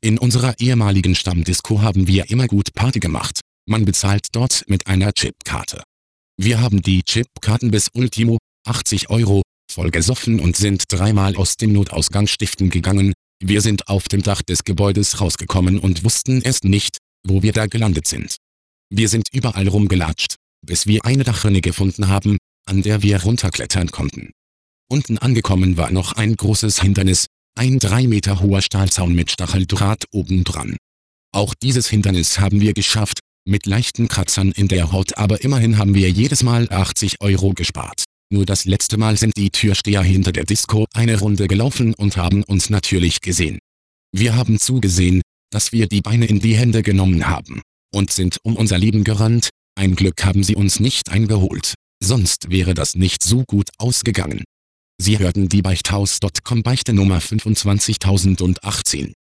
In unserer ehemaligen Stammdisco haben wir immer gut Party gemacht. Man bezahlt dort mit einer Chipkarte. Wir haben die Chipkarten bis Ultimo, 80 €, voll gesoffen und sind dreimal aus dem Notausgang stiften gegangen. Wir sind auf dem Dach des Gebäudes rausgekommen und wussten erst nicht, wo wir da gelandet sind. Wir sind überall rumgelatscht, bis wir eine Dachrinne gefunden haben, an der wir runterklettern konnten. Unten angekommen war noch ein großes Hindernis, ein 3 Meter hoher Stahlzaun mit Stacheldraht obendran. Auch dieses Hindernis haben wir geschafft, mit leichten Kratzern in der Haut, aber immerhin haben wir jedes Mal 80 € gespart. Nur das letzte Mal sind die Türsteher hinter der Disco eine Runde gelaufen und haben uns natürlich gesehen. Wir haben zugesehen, dass wir die Beine in die Hände genommen haben und sind um unser Leben gerannt. Ein Glück haben sie uns nicht eingeholt, sonst wäre das nicht so gut ausgegangen. Sie hörten die Beichthaus.com Beichte Nummer 25018.